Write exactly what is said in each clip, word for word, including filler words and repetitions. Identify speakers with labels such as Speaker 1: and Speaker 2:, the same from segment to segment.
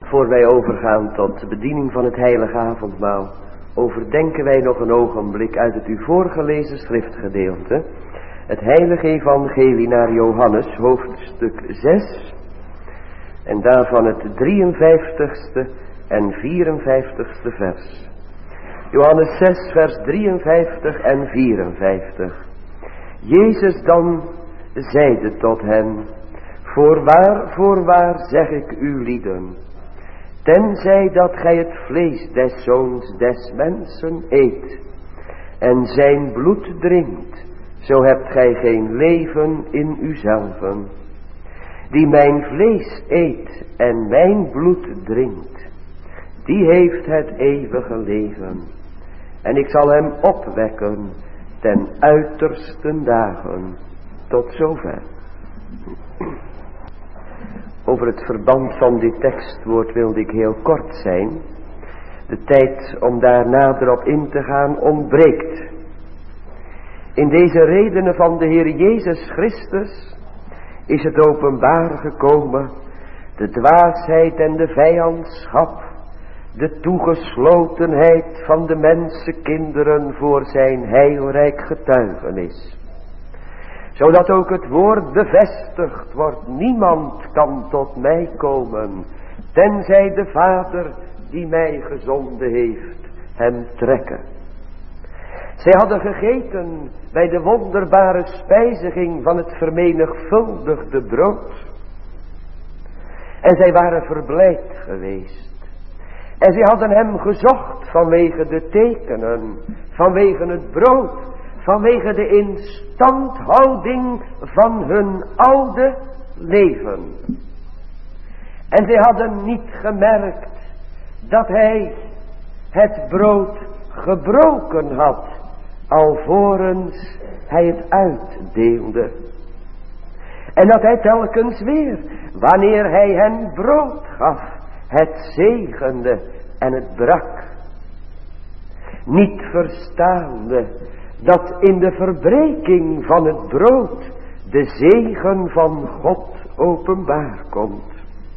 Speaker 1: Voor wij overgaan tot de bediening van het heilige avondmaal, overdenken wij nog een ogenblik uit het u voorgelezen schriftgedeelte, het heilige evangelie naar Johannes, hoofdstuk zes, en daarvan het drieënvijftigste en vierenvijftigste vers. Johannes zes, vers drieënvijftig en vierenvijftig. Jezus dan zeide tot hen: Voorwaar, voorwaar zeg ik u lieden, tenzij dat gij het vlees des zoons des mensen eet en zijn bloed drinkt, zo hebt gij geen leven in uzelven. Die mijn vlees eet en mijn bloed drinkt, die heeft het eeuwige leven. En ik zal hem opwekken ten uiterste dagen. Tot zover. Over het verband van dit tekstwoord wilde ik heel kort zijn. De tijd om daar nader op in te gaan ontbreekt. In deze redenen van de Heer Jezus Christus is het openbaar gekomen, de dwaasheid en de vijandschap, de toegeslotenheid van de mensenkinderen voor zijn heilrijk getuigenis. Zodat ook het woord bevestigd wordt: niemand kan tot mij komen, tenzij de Vader die mij gezonden heeft hem trekken. Zij hadden gegeten bij de wonderbare spijziging van het vermenigvuldigde brood. En zij waren verblijd geweest. En zij hadden hem gezocht vanwege de tekenen, vanwege het brood, vanwege de instandhouding van hun oude leven. En zij hadden niet gemerkt dat hij het brood gebroken had, alvorens hij het uitdeelde. En dat hij telkens weer, wanneer hij hen brood gaf, het zegende en het brak. Niet verstaande dat in de verbreking van het brood de zegen van God openbaar komt.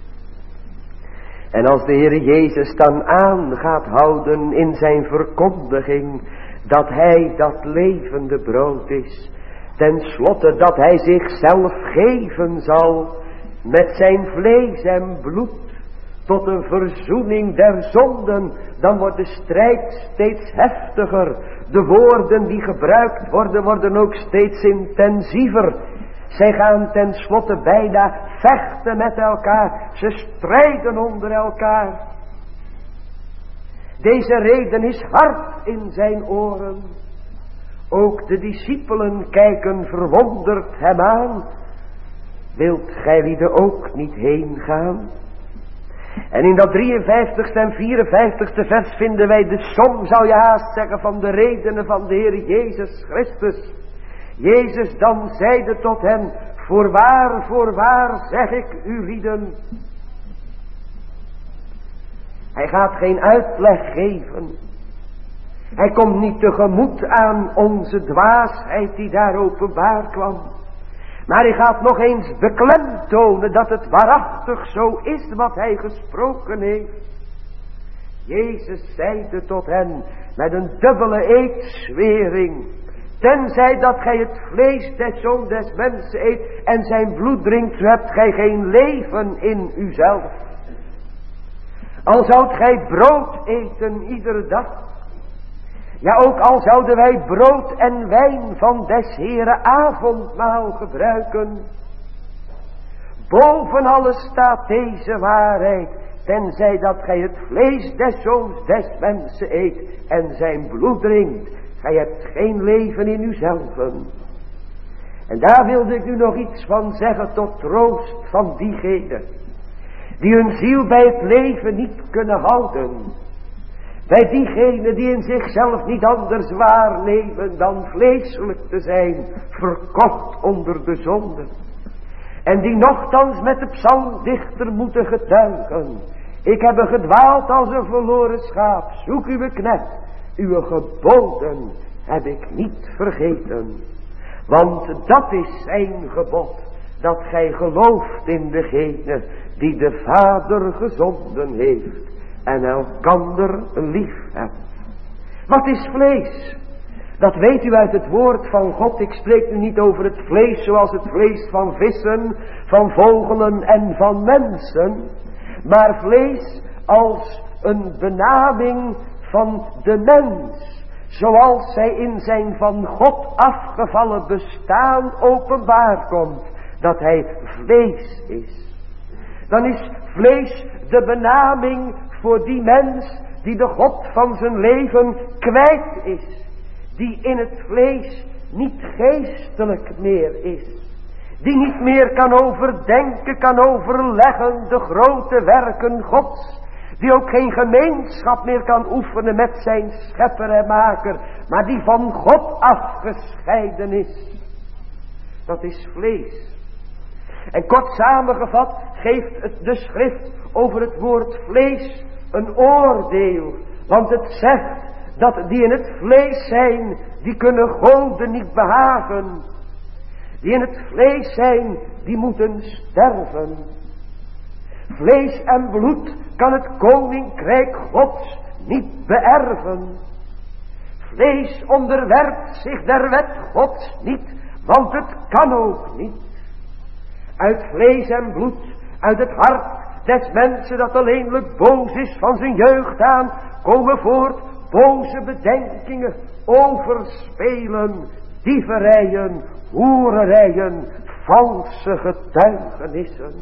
Speaker 1: En als de Heer Jezus dan aan gaat houden in zijn verkondiging dat hij dat levende brood is, ten slotte dat hij zichzelf geven zal met zijn vlees en bloed tot een verzoening der zonden, dan wordt de strijd steeds heftiger. De woorden die gebruikt worden, worden ook steeds intensiever. Zij gaan ten slotte bijna vechten met elkaar. Ze strijden onder elkaar. Deze reden is hard in zijn oren. Ook de discipelen kijken verwonderd hem aan. Wilt gij lieden ook niet heen gaan? En in dat drieënvijftigste en vierenvijftigste vers vinden wij de som, zou je haast zeggen, van de redenen van de Heer Jezus Christus. Jezus dan zeide tot hen: Voorwaar, voorwaar zeg ik u lieden. Hij gaat geen uitleg geven. Hij komt niet tegemoet aan onze dwaasheid die daar openbaar kwam. Maar hij gaat nog eens beklemtonen dat het waarachtig zo is wat hij gesproken heeft. Jezus zeide tot hen met een dubbele eedzwering: Tenzij dat gij het vlees des zoons des mensen eet en zijn bloed drinkt, zo hebt gij geen leven in uzelf. Al zoudt gij brood eten iedere dag, ja, ook al zouden wij brood en wijn van des Heere avondmaal gebruiken, boven alles staat deze waarheid: tenzij dat gij het vlees des zoons des mensen eet en zijn bloed drinkt, gij hebt geen leven in uzelven. En daar wilde ik u nog iets van zeggen tot troost van diegenen die hun ziel bij het leven niet kunnen houden. Bij diegenen die in zichzelf niet anders waarnemen dan vleeselijk te zijn, verkocht onder de zonde. En die nochtans met de psalmdichter moeten getuigen: Ik heb gedwaald als een verloren schaap, zoek uw knecht, uw geboden heb ik niet vergeten. Want dat is zijn gebod, dat gij gelooft in degene die de Vader gezonden heeft en elkander lief hebt. Wat is vlees? Dat weet u uit het woord van God. Ik spreek nu niet over het vlees zoals het vlees van vissen, van vogelen en van mensen. Maar vlees als een benaming van de mens. Zoals zij in zijn van God afgevallen bestaan openbaar komt. Dat hij vlees is. Dan is vlees de benaming voor die mens die de God van zijn leven kwijt is. Die in het vlees niet geestelijk meer is. Die niet meer kan overdenken, kan overleggen de grote werken Gods. Die ook geen gemeenschap meer kan oefenen met zijn schepper en maker. Maar die van God afgescheiden is. Dat is vlees. En kort samengevat geeft het de schrift over het woord vlees een oordeel. Want het zegt dat die in het vlees zijn, die kunnen God niet behagen. Die in het vlees zijn, die moeten sterven. Vlees en bloed kan het koninkrijk Gods niet beërven. Vlees onderwerpt zich der wet Gods niet, want het kan ook niet. Uit vlees en bloed, uit het hart des mensen dat alleenlijk boos is van zijn jeugd aan, komen voort boze bedenkingen, overspelen, dieverijen, hoererijen, valse getuigenissen.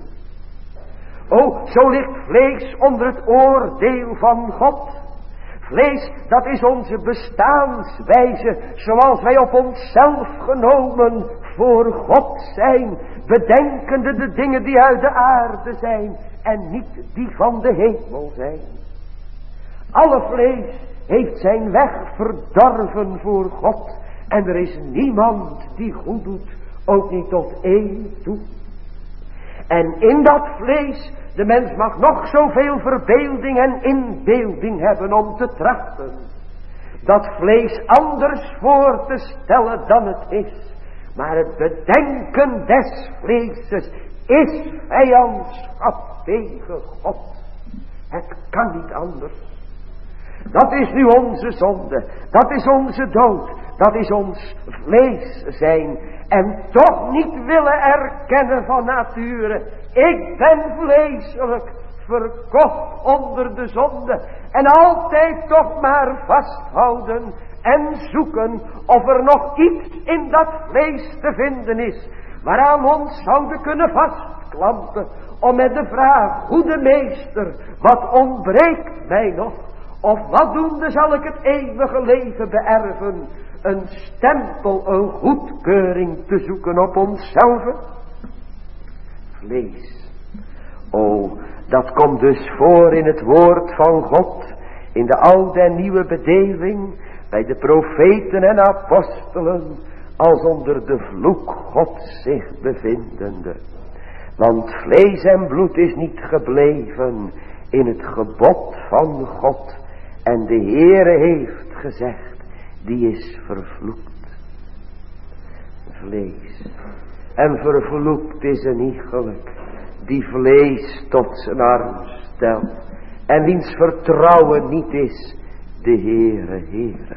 Speaker 1: O, zo ligt vlees onder het oordeel van God. Vlees, dat is onze bestaanswijze, zoals wij op onszelf genomen voor God zijn, bedenkende de dingen die uit de aarde zijn en niet die van de hemel zijn. Alle vlees heeft zijn weg verdorven voor God en er is niemand die goed doet, ook niet tot één toe. En in dat vlees, de mens mag nog zoveel verbeelding en inbeelding hebben om te trachten dat vlees anders voor te stellen dan het is. Maar het bedenken des vleeses is vijandschap tegen God. Het kan niet anders. Dat is nu onze zonde. Dat is onze dood. Dat is ons vlees zijn. En toch niet willen erkennen van nature. Ik ben vleeselijk verkocht onder de zonde. En altijd toch maar vasthouden en zoeken of er nog iets in dat vlees te vinden is. Waaraan we ons zouden kunnen vastklampen. Om met de vraag, goede meester, wat ontbreekt mij nog? Of wat doende zal ik het eeuwige leven beërven? Een stempel, een goedkeuring te zoeken op onszelf. Vlees. O, dat komt dus voor in het woord van God. In de oude en nieuwe bedeling. Bij de profeten en apostelen. Als onder de vloek God zich bevindende. Want vlees en bloed is niet gebleven in het gebod van God. En de Heere heeft gezegd, die is vervloekt. Vlees. En vervloekt is een iegelijk, die vlees tot zijn arm stelt. En wiens vertrouwen niet is, de Heere, Heere.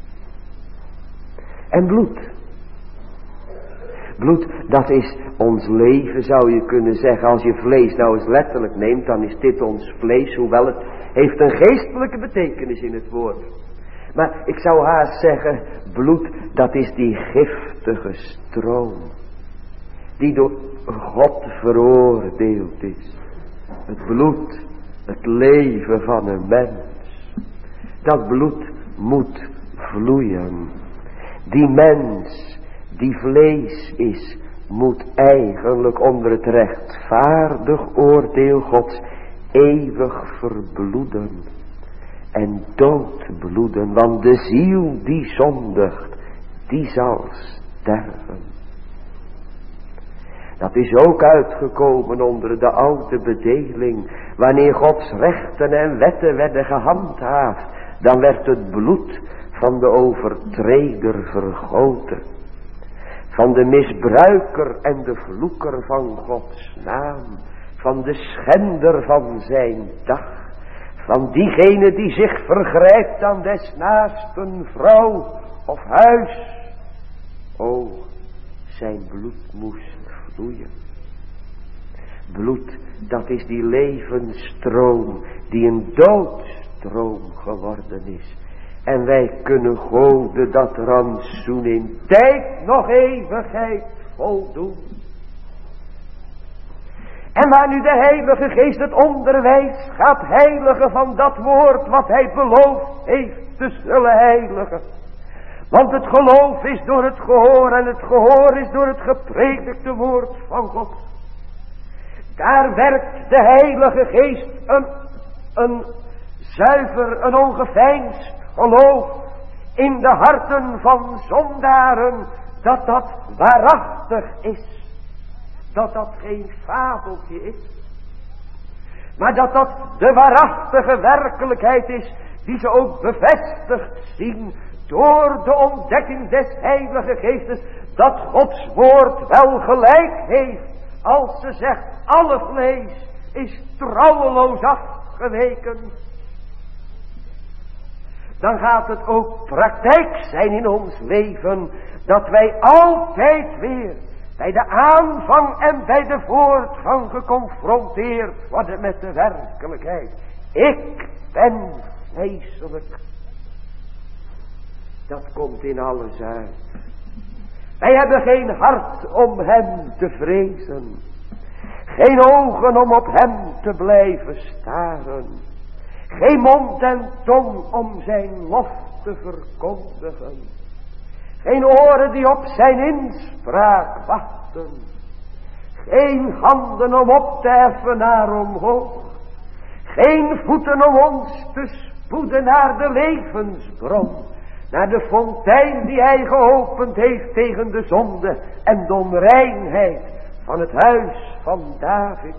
Speaker 1: En bloed. Bloed, dat is ons leven, zou je kunnen zeggen. Als je vlees nou eens letterlijk neemt, dan is dit ons vlees. Hoewel het heeft een geestelijke betekenis in het woord. Maar ik zou haast zeggen, bloed, dat is die giftige stroom. Die door God veroordeeld is. Het bloed, het leven van een mens. Dat bloed moet vloeien. Die mens die vlees is, moet eigenlijk onder het rechtvaardig oordeel Gods eeuwig verbloeden en doodbloeden, want de ziel die zondigt, die zal sterven. Dat is ook uitgekomen onder de oude bedeling. Wanneer Gods rechten en wetten werden gehandhaafd, dan werd het bloed van de overtreder vergoten. van de misbruiker en de vloeker van Gods naam, van de schender van zijn dag, van diegene die zich vergrijpt aan des naasten vrouw of huis. O, zijn bloed moest vloeien. Bloed, dat is die levensstroom die een doodstroom geworden is. En wij kunnen Gode dat rantsoen in tijd nog eeuwigheid voldoen. En waar nu de Heilige Geest het onderwijs gaat heiligen van dat woord wat hij beloofd heeft te zullen heiligen. Want het geloof is door het gehoor en het gehoor is door het gepredikte woord van God. Daar werkt de Heilige Geest een, een zuiver, een ongeveinsd geloof in de harten van zondaren, dat dat waarachtig is. Dat dat geen fabeltje is, maar dat dat de waarachtige werkelijkheid is, die ze ook bevestigd zien door de ontdekking des Heilige Geestes, dat Gods woord wel gelijk heeft, als ze zegt, alle vlees is trouweloos afgeweken. Dan gaat het ook praktijk zijn in ons leven, dat wij altijd weer bij de aanvang en bij de voortgang geconfronteerd worden met de werkelijkheid. Ik ben vleeselijk. Dat komt in alles uit. Wij hebben geen hart om hem te vrezen. Geen ogen om op hem te blijven staren. Geen mond en tong om zijn lof te verkondigen. Geen oren die op zijn inspraak wachten. Geen handen om op te heffen naar omhoog. Geen voeten om ons te spoeden naar de levensbron. Naar de fontein die hij geopend heeft tegen de zonde en de onreinheid van het huis van David.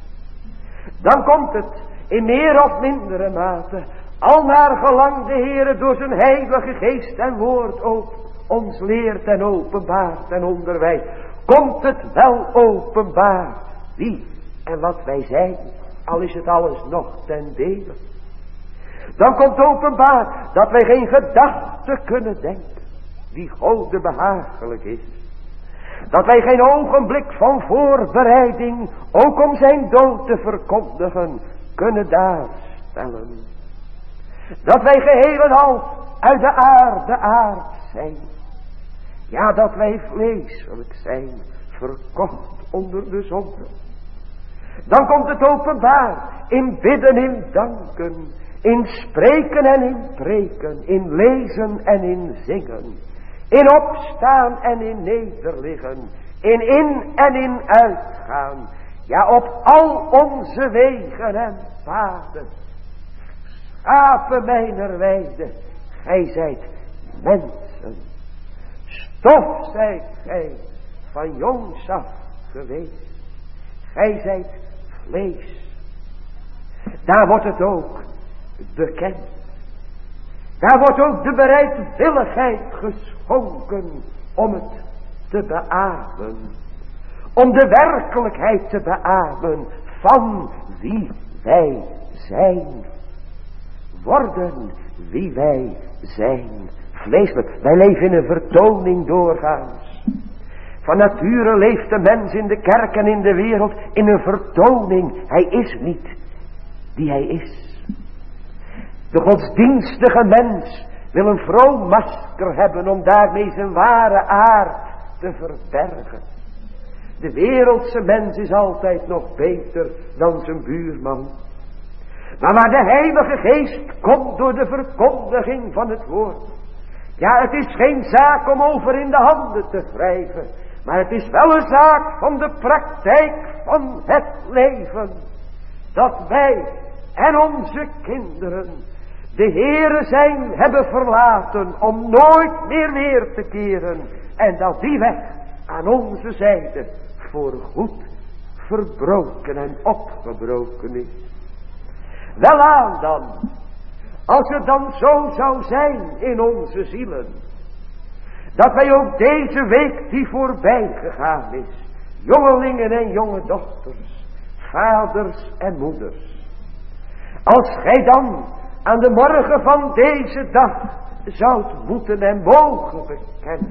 Speaker 1: Dan komt het in meer of mindere mate, al naar gelang de Heere door zijn heilige geest en woord ook ons leert en openbaart en onderwijst, komt het wel openbaar wie en wat wij zijn, al is het alles nog ten dele. Dan komt openbaar dat wij geen gedachte kunnen denken die Gode behagelijk is. Dat wij geen ogenblik van voorbereiding, ook om zijn dood te verkondigen, kunnen daarstellen. Dat wij geheel en al uit de aarde aard zijn. Ja, dat wij vleeselijk zijn, verkocht onder de zonde. Dan komt het openbaar in bidden, in danken, in spreken en in preken, in lezen en in zingen, in opstaan en in nederliggen, in in en in uitgaan, ja op al onze wegen en paden. Schapen mijner weide, gij zijt mensen, stof zijt gij van jongs af geweest, gij zijt vlees. Daar wordt het ook bekend. Daar wordt ook de bereidwilligheid geschonken om het te beamen. Om de werkelijkheid te beamen van wie wij zijn. Worden wie wij zijn. Vleeselijk. Wij leven in een vertoning doorgaans. Van nature leeft de mens in de kerk en in de wereld in een vertoning. Hij is niet die hij is. De godsdienstige mens wil een vroom masker hebben om daarmee zijn ware aard te verbergen. De wereldse mens is altijd nog beter dan zijn buurman. Maar waar de Heilige Geest komt door de verkondiging van het woord. Ja, het is geen zaak om over in de handen te wrijven. Maar het is wel een zaak van de praktijk van het leven. Dat wij en onze kinderen de Heere zijn hebben verlaten om nooit meer weer te keren. En dat die weg aan onze zijde voorgoed verbroken en opgebroken is. Welaan dan, als het dan zo zou zijn in onze zielen, dat wij ook deze week die voorbij gegaan is, jongelingen en jonge dochters, vaders en moeders, als gij dan aan de morgen van deze dag zoudt moeten en mogen bekennen,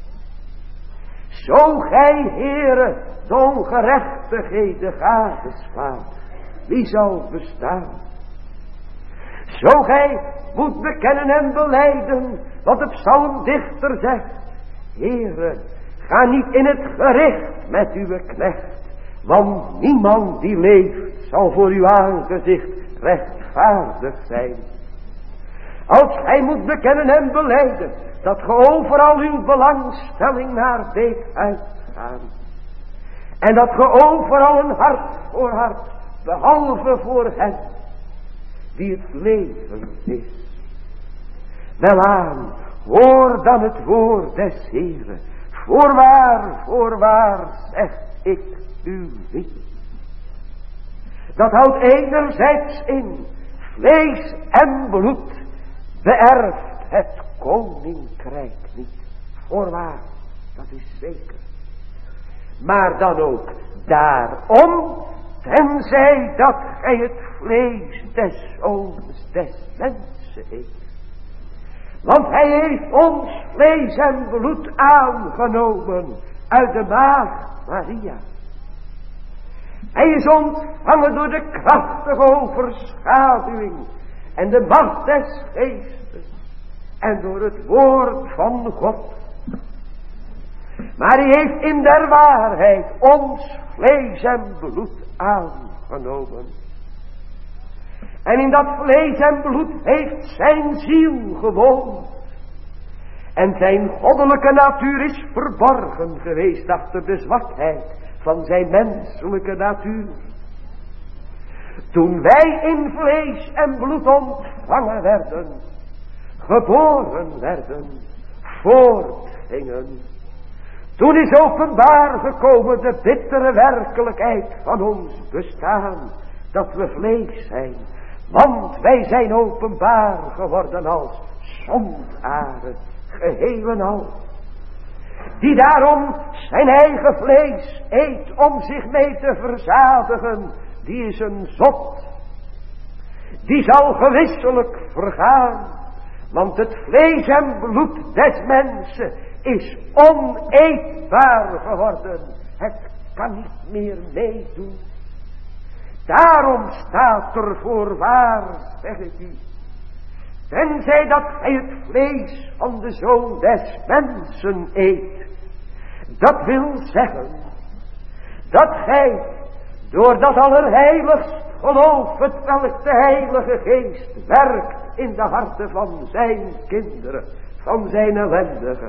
Speaker 1: zo gij, Heere, de ongerechtigheden gadeslaat, wie zal bestaan? Zo gij moet bekennen en belijden wat de psalmdichter zegt, Heere, ga niet in het gericht met uw knecht, want niemand die leeft zal voor uw aangezicht rechtvaardig zijn. Als gij moet bekennen en belijden dat ge overal uw belangstelling naar deed uitgaan, en dat ge overal een hart voor hart, behalve voor hen die het leven is. Welaan, hoor dan het woord des Heeren. Voorwaar, voorwaar, zeg ik u niet. Dat houdt enerzijds in, vlees en bloed beërft het koninkrijk niet. Voorwaar, dat is zeker. Maar dan ook daarom, tenzij dat gij het vlees des zoons des mensen eet. Want hij heeft ons vlees en bloed aangenomen uit de maagd Maria. Hij is ontvangen door de krachtige overschaduwing en de macht des geestes en door het woord van God. Maar hij heeft in der waarheid ons vlees en bloed aangenomen. En in dat vlees en bloed heeft zijn ziel gewoond. En zijn goddelijke natuur is verborgen geweest achter de zwakheid van zijn menselijke natuur. Toen wij in vlees en bloed ontvangen werden, geboren werden, voortgingen, toen is openbaar gekomen de bittere werkelijkheid van ons bestaan, dat we vlees zijn. Want wij zijn openbaar geworden als zondaren, geheel en al. Die daarom zijn eigen vlees eet om zich mee te verzadigen, die is een zot. Die zal gewisselijk vergaan, want het vlees en bloed des mensen is oneetbaar geworden. Het kan niet meer meedoen. Daarom staat er voorwaar, zeg ik u, tenzij dat gij het vlees van de Zoon des mensen eet. Dat wil zeggen, dat gij door dat allerheiligst geloof, het welk de Heilige Geest werkt in de harten van zijn kinderen, van zijn ellendigen,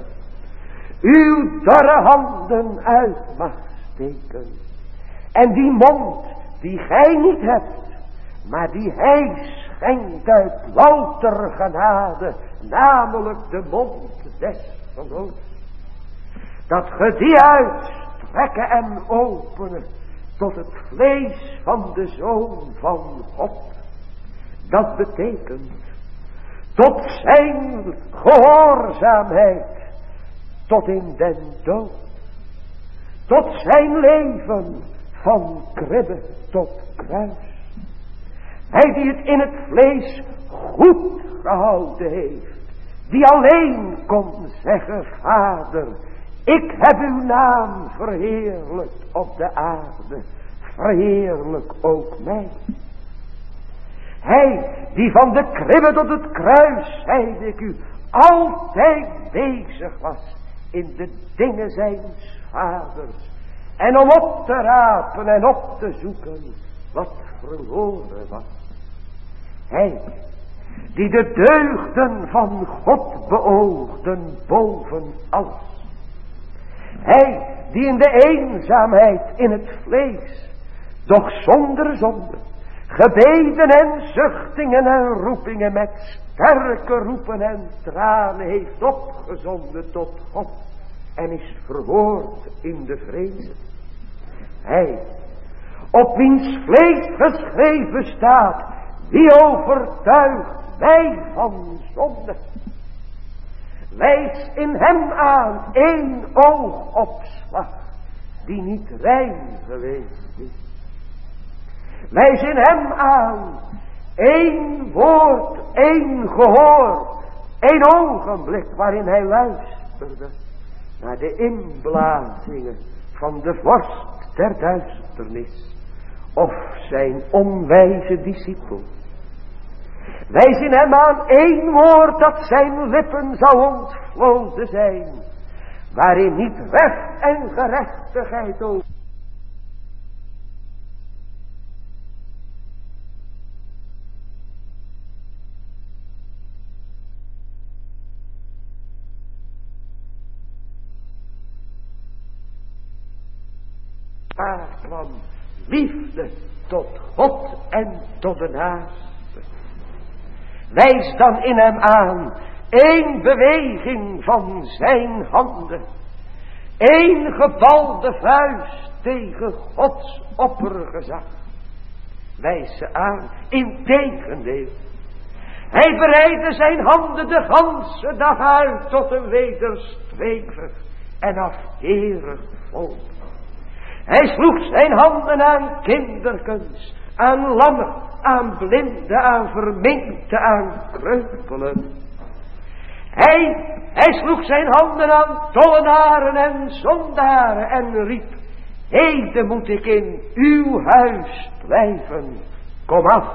Speaker 1: uw dorre handen uit mag steken. En die mond die gij niet hebt, maar die hij schenkt uit louter genade, namelijk de mond des geloofs, dat ge die uitstrekken en openen tot het vlees van de Zoon van God. Dat betekent tot zijn gehoorzaamheid tot in den dood, tot zijn leven van kribbe tot kruis. Hij die het in het vlees goed gehouden heeft, die alleen kon zeggen, Vader, ik heb uw naam verheerlijkt op de aarde, verheerlijk ook mij. Hij die van de kribbe tot het kruis, zeide ik u, altijd bezig was in de dingen zijns vaders, en om op te rapen en op te zoeken wat verloren was. Hij die de deugden van God beoogden boven alles. Hij die in de eenzaamheid in het vlees, doch zonder zonde, gebeden en zuchtingen en roepingen met sterke roepen en tranen heeft opgezonden tot God en is verwoord in de vrede. Hij, op wiens vlees geschreven staat, wie overtuigt mij van zonde. Wijs in hem aan één oogopslag die niet rein geweest is. Wijs in hem aan één woord, één gehoor, één ogenblik waarin hij luisterde naar de inblazingen van de vorst der duisternis of zijn onwijze discipel. Wijs in hem aan één woord dat zijn lippen zou ontvloden zijn, waarin niet recht en gerechtigheid over. Waar kwam liefde tot God en tot de naaste. Wijs dan in hem aan één beweging van zijn handen, één gebalde vuist tegen Gods oppergezag. Wijs ze aan, integendeel. Hij breidde zijn handen de ganse dag uit tot een wederstrevig en afkerig volk. Hij sloeg zijn handen aan kinderkens, aan lammen, aan blinden, aan verminkten, aan kreupelen. Hij, hij sloeg zijn handen aan tollenaren en zondaren en riep: heden moet ik in uw huis blijven, kom af.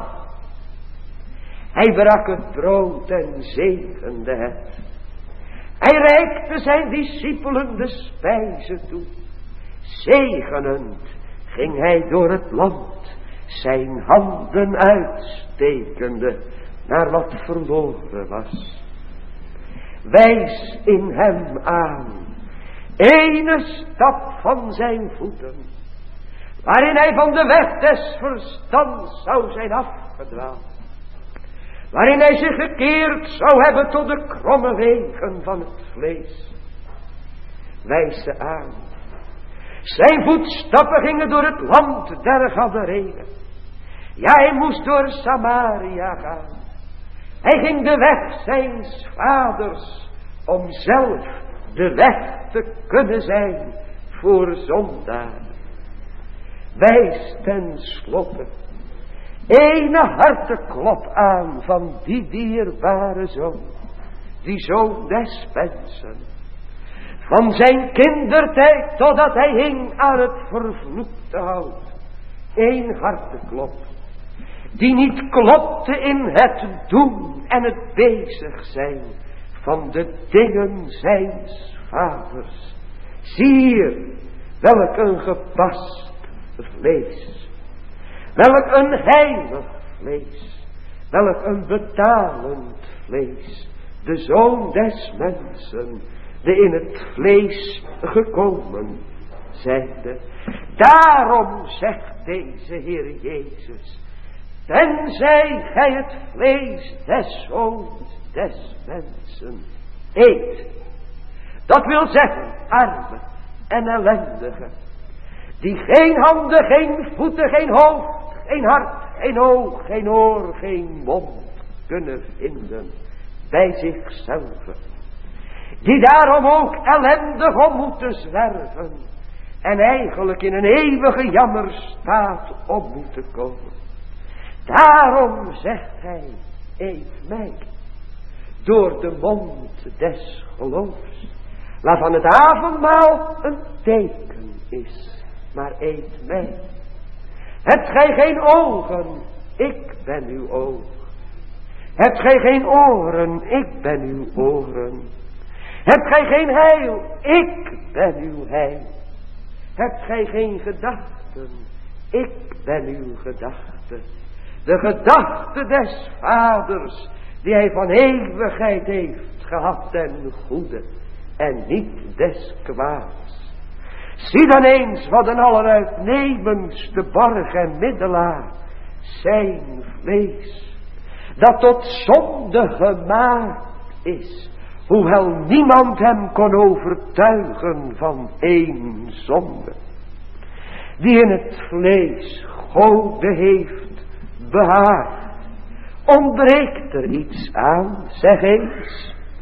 Speaker 1: Hij brak het brood en zegende het. Hij reikte zijn discipelen de spijze toe. Zegenend ging hij door het land, zijn handen uitstekende naar wat verloren was. Wijs in hem aan ene stap van zijn voeten, waarin hij van de weg des verstands zou zijn afgedwaald, waarin hij zich gekeerd zou hebben tot de kromme wegen van het vlees. Wijs ze aan. Zijn voetstappen gingen door het land der Gadarenen. Ja, hij moest door Samaria gaan. Hij ging de weg zijns vaders, om zelf de weg te kunnen zijn voor zondaren. Wijs ten slotte ene harteklop aan van die dierbare zoon, die zoon des mensen. Van zijn kindertijd totdat hij hing aan het vervloekte hout. Eén harteklop, die niet klopte in het doen en het bezig zijn van de dingen zijns vaders. Zie hier, welk een gepast vlees. Welk een heilig vlees. Welk een betalend vlees. De zoon des mensen, de in het vlees gekomen zijnde. Daarom zegt deze Heer Jezus: tenzij gij het vlees des zoons des mensen eet. Dat wil zeggen, arme en ellendige, die geen handen, geen voeten, geen hoofd, geen hart, geen oog, geen oor, geen mond kunnen vinden bij zichzelf. Die daarom ook ellendig om moeten zwerven en eigenlijk in een eeuwige jammerstaat op moeten komen. Daarom zegt hij: eet mij door de mond des geloofs, waarvan het avondmaal een teken is, maar eet mij. Hebt gij geen ogen, ik ben uw oog. Hebt gij geen oren, ik ben uw oren. Hebt gij geen heil, ik ben uw heil. Hebt gij geen gedachten, ik ben uw gedachte. De gedachte des vaders, die hij van eeuwigheid heeft gehad ten goede en niet des kwaads. Zie dan eens wat een alleruitnemendste borg en middelaar, zijn vlees, dat tot zonde gemaakt is, hoewel niemand hem kon overtuigen van één zonde. Die in het vlees Gode heeft behaagd. Ontbreekt er iets aan, zeg eens.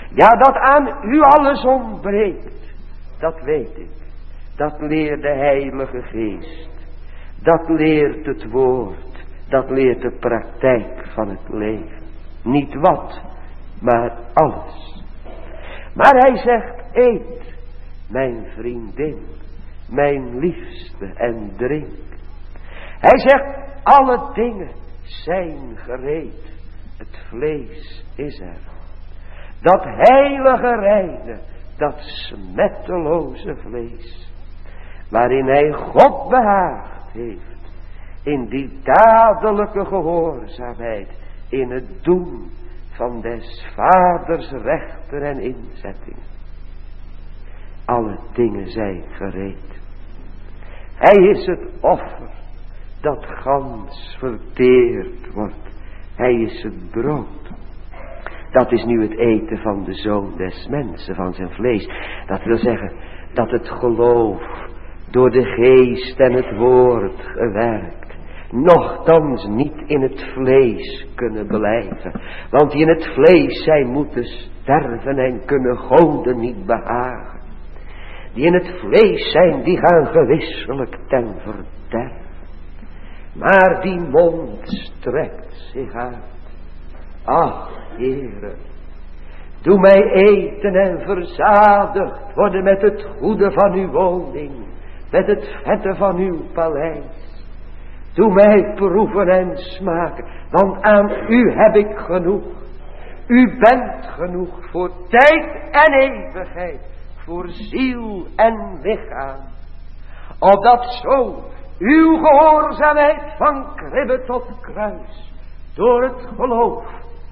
Speaker 1: Ja, dat aan u alles ontbreekt, dat weet ik. Dat leert de Heilige Geest. Dat leert het woord. Dat leert de praktijk van het leven. Niet wat, maar alles. Maar hij zegt, eet, mijn vriendin, mijn liefste, en drink. Hij zegt, alle dingen zijn gereed. Het vlees is er. Dat heilige reine, dat smetteloze vlees. Waarin hij God behaagd heeft. In die dadelijke gehoorzaamheid. In het doen van des vaders rechter en inzettingen. Alle dingen zijn gereed. Hij is het offer dat gans verteerd wordt. Hij is het brood. Dat is nu het eten van de Zoon des mensen, van zijn vlees. Dat wil zeggen dat het geloof door de geest en het woord gewerkt, nochtans niet in het vlees kunnen blijven. Want die in het vlees zijn moeten sterven en kunnen goden niet behagen. Die in het vlees zijn, die gaan gewisselijk ten verderf. Maar die mond strekt zich uit. Ach, Heere, doe mij eten en verzadigd worden met het goede van uw woning, met het vette van uw paleis. Doe mij proeven en smaken, want aan u heb ik genoeg. U bent genoeg voor tijd en eeuwigheid, voor ziel en lichaam. Opdat zo uw gehoorzaamheid van kribbe tot kruis, door het geloof,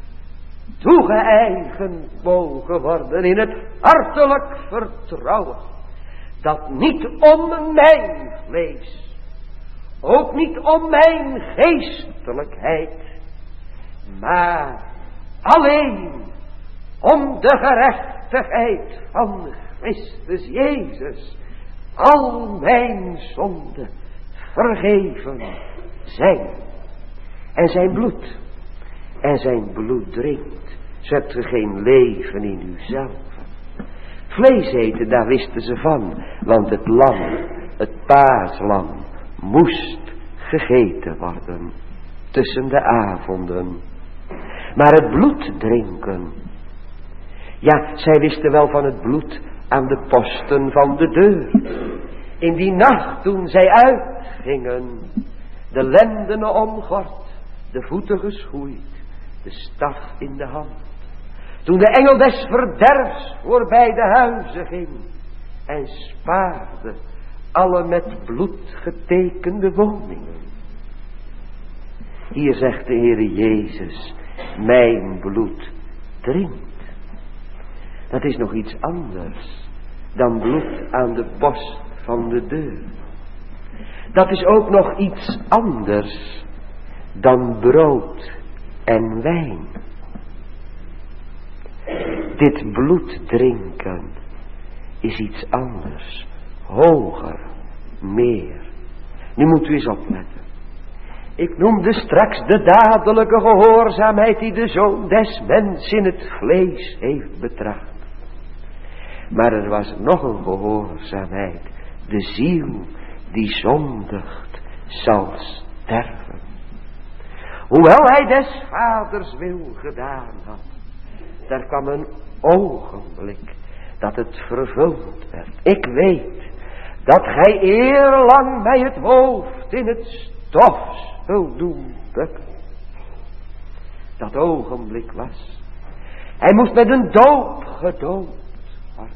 Speaker 1: toegeëigend mogen worden in het hartelijk vertrouwen, dat niet om mijn vlees, ook niet om mijn geestelijkheid, maar alleen om de gerechtigheid van Christus Jezus, al mijn zonden vergeven zijn. En zijn bloed, en zijn bloed drinkt, zo hebt ge geen leven in uzelf. Vlees eten, daar wisten ze van, want het lam, het paaslam, moest gegeten worden tussen de avonden. Maar het bloed drinken, ja, zij wisten wel van het bloed aan de posten van de deur. In die nacht toen zij uitgingen, de lendenen omgord, de voeten geschoeid, de staf in de hand. Toen de engel des verderfs voorbij de huizen ging en spaarde alle met bloed getekende woningen. Hier zegt de Heere Jezus, mijn bloed drinkt. Dat is nog iets anders dan bloed aan de post van de deur. Dat is ook nog iets anders dan brood en wijn. Dit bloed drinken is iets anders, hoger, meer. Nu moet u eens opletten. Ik noemde straks de dadelijke gehoorzaamheid die de Zoon des Mens in het vlees heeft betracht. Maar er was nog een gehoorzaamheid, de ziel die zondigt zal sterven. Hoewel hij des vaders wil gedaan had, daar kwam een ogenblik dat het vervuld werd. Ik weet dat gij eerlang mij het hoofd in het stof zult doen bukken. Dat ogenblik was, hij moest met een doop gedood worden.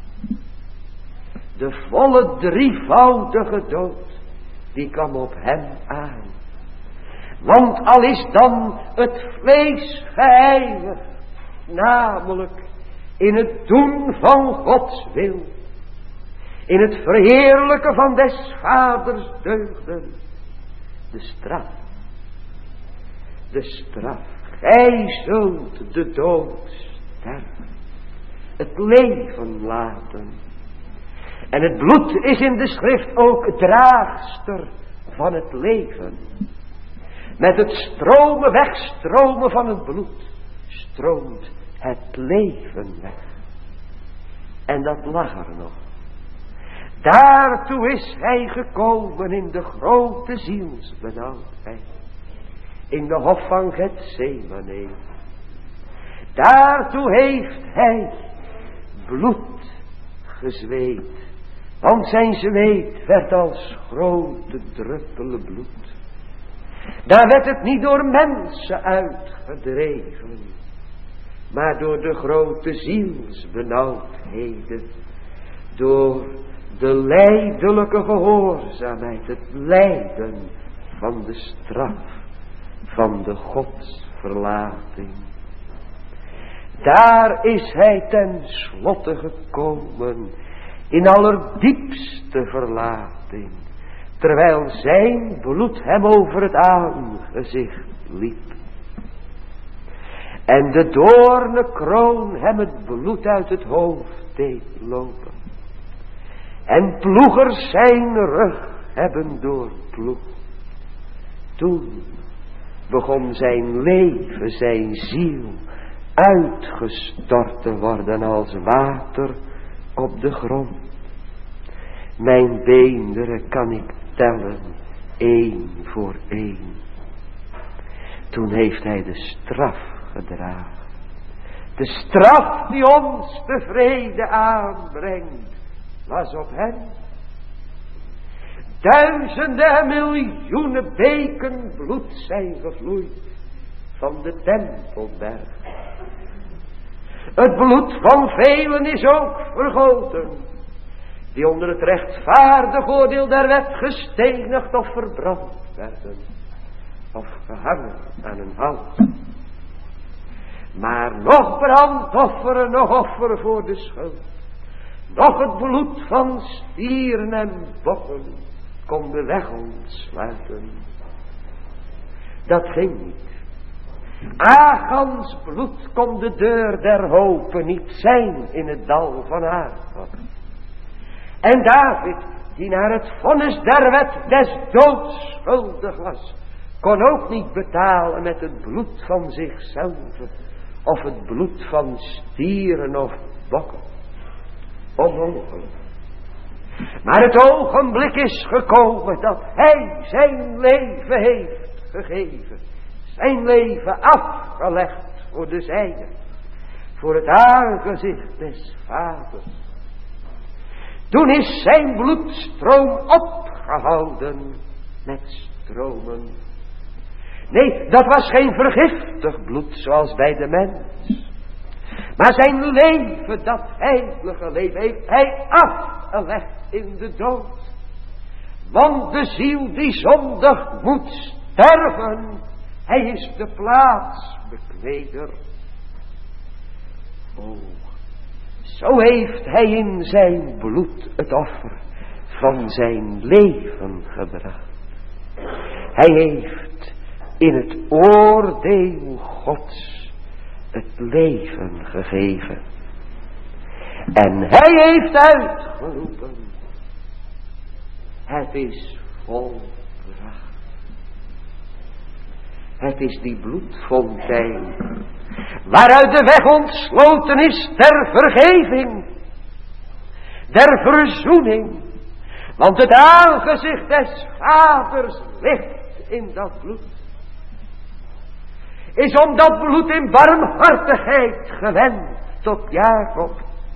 Speaker 1: De volle drievoudige dood, die kwam op hem aan. Want al is dan het vlees geheiligd, namelijk in het doen van Gods wil, in het verheerlijken van des vaders deugden, de straf, de straf, gij zult de dood sterven, het leven laten. En het bloed is in de schrift ook draagster van het leven. Met het stromen, wegstromen van het bloed, stroomt het leven weg. En dat lag er nog. Daartoe is hij gekomen in de grote zielsbenauwdheid. In de hof van Getsemane. Daartoe heeft hij bloed gezweet. Want zijn zweet werd als grote druppelen bloed. Daar werd het niet door mensen uitgedreven, maar door de grote zielsbenauwdheden. Door de lijdelijke gehoorzaamheid, het lijden van de straf, van de godsverlating. Daar is hij ten slotte gekomen, in allerdiepste verlating, terwijl zijn bloed hem over het aangezicht liep. En de doornenkroon hem het bloed uit het hoofd deed lopen. En ploegers zijn rug hebben doorploegd. Toen begon zijn leven, zijn ziel, uitgestort te worden als water op de grond. Mijn beenderen kan ik tellen, één voor één. Toen heeft hij de straf gedragen. De straf die ons de vrede aanbrengt, was op hem. Duizenden en miljoenen beken bloed zijn gevloeid van de Tempelberg. Het bloed van velen is ook vergoten, die onder het rechtvaardig oordeel der wet gestenigd of verbrand werden, of gehangen aan een hout. Maar nog brandofferen, nog offeren voor de schuld, nog het bloed van stieren en bokken kon de weg ontsluiten. Dat ging niet. Agans bloed kon de deur der hopen niet zijn in het dal van Aardgod. En David, die naar het vonnis der wet des doods schuldig was, kon ook niet betalen met het bloed van zichzelf, of het bloed van stieren of bokken. Onmogelijk. Maar het ogenblik is gekomen dat hij zijn leven heeft gegeven. Zijn leven afgelegd voor de zijne. Voor het aangezicht des vaders. Toen is zijn bloedstroom opgehouden met stromen. Nee, dat was geen vergiftig bloed zoals bij de mens. Maar zijn leven, dat heilige leven, heeft hij afgelegd in de dood. Want de ziel die zondig moet sterven, hij is de plaatsbekleder. Oh, zo heeft hij in zijn bloed het offer van zijn leven gebracht. Hij heeft in het oordeel Gods het leven gegeven. En hij heeft uitgeroepen: het is volbracht. Het is die bloedfontein waaruit de weg ontsloten is ter vergeving, der verzoening. Want het aangezicht des vaders ligt in dat bloed. Is om dat bloed in barmhartigheid gewend tot Jacob.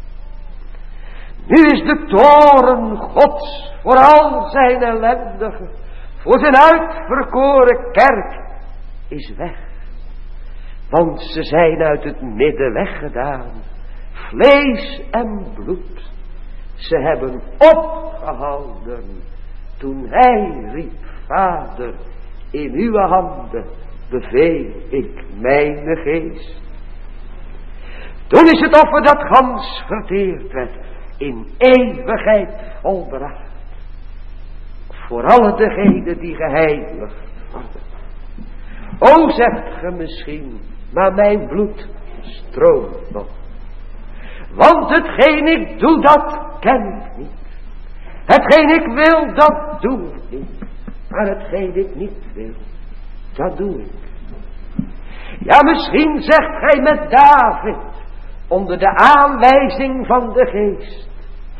Speaker 1: Nu is de toren Gods voor al zijn ellendigen, voor zijn uitverkoren kerk, is weg. Want ze zijn uit het midden weggedaan. Vlees en bloed. Ze hebben opgehouden toen hij riep: Vader, in uw handen beveel ik mijn geest. Toen is het offer dat gans verteerd werd in eeuwigheid volbracht. Voor alle degenen die geheiligd worden. O, zegt ge misschien, maar mijn bloed stroomt nog. Want hetgeen ik doe, dat ken ik niet. Hetgeen ik wil, dat doe ik niet. Maar hetgeen ik niet wil, dat doe ik. Ja, misschien zegt gij met David: onder de aanwijzing van de geest.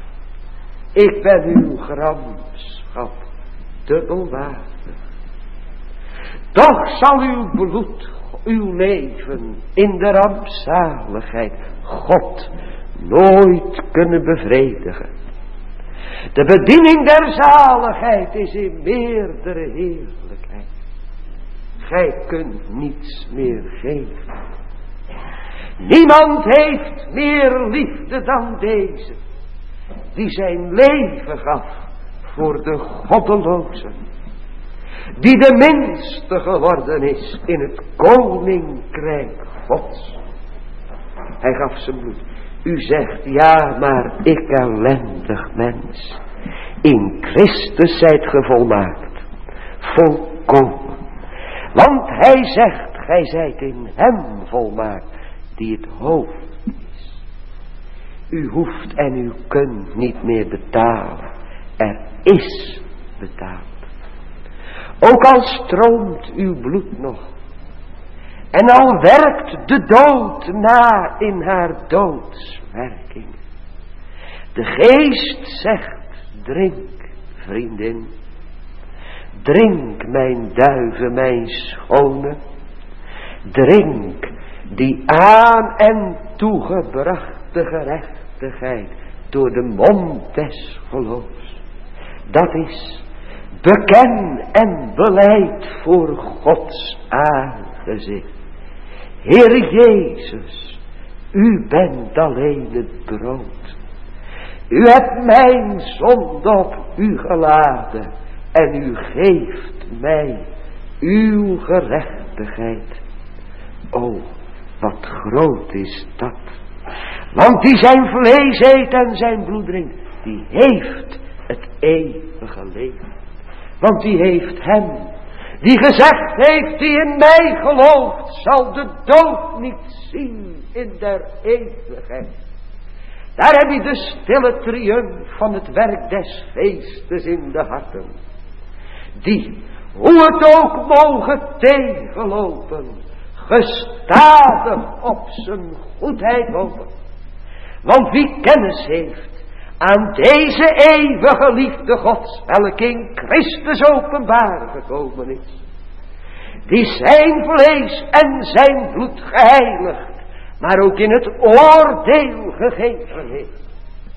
Speaker 1: Ik ben uw gramschap dubbelwaardig. Toch zal uw bloed, uw leven in de rampzaligheid God nooit kunnen bevredigen. De bediening der zaligheid is in meerdere heerlijkheid. Gij kunt niets meer geven. Niemand heeft meer liefde dan deze, die zijn leven gaf voor de goddelozen, die de minste geworden is in het koninkrijk Gods. Hij gaf zijn bloed. U zegt, ja, maar ik ellendig mens, in Christus zijt ge volmaakt, volkomen. Want hij zegt, gij zijt in hem volmaakt, die het hoofd is. U hoeft en u kunt niet meer betalen. Er is betaald. Ook al stroomt uw bloed nog. En al werkt de dood na in haar doodswerking. De geest zegt, drink, vriendin. Drink, mijn duiven, mijn schone. Drink, die aan en toegebrachte gerechtigheid door de mond des geloofs. Dat is, beken en beleid voor Gods aangezicht. Heer Jezus, u bent alleen het brood. U hebt mijn zonde op u geladen en u geeft mij uw gerechtigheid. O, wat groot is dat. Want die zijn vlees eet en zijn bloed drinkt, die heeft het eeuwige leven. Want die heeft hem, die gezegd heeft, die in mij gelooft, zal de dood niet zien in der eeuwigheid. Daar heb je de stille triumf van het werk des geestes in de harten. Die, hoe het ook mogen tegenlopen, gestadig op zijn goedheid hopen. Want wie kennis heeft aan deze eeuwige liefde Gods, welke in Christus openbaar gekomen is, die zijn vlees en zijn bloed geheiligd, maar ook in het oordeel gegeven heeft,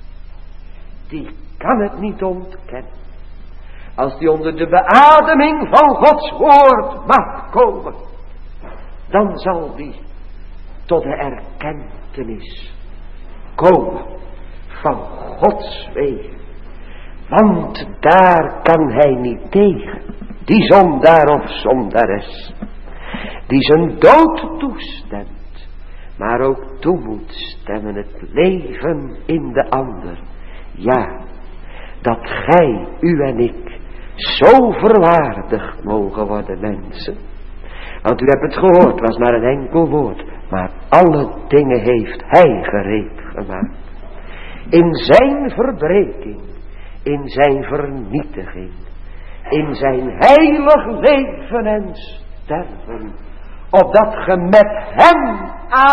Speaker 1: die kan het niet ontkennen. Als die onder de beademing van Gods woord mag komen, dan zal die tot de erkentenis komen van Gods wegen. Want daar kan hij niet tegen, die zondaar of zondares, die zijn dood toestemt, maar ook toe moet stemmen het leven in de ander. Ja, dat gij, u en ik, zo verwaardigd mogen worden, mensen. Want u hebt het gehoord, het was maar een enkel woord, maar alle dingen heeft hij gereed gemaakt. In zijn verbreking, in zijn vernietiging, in zijn heilig leven en sterven, opdat ge met hem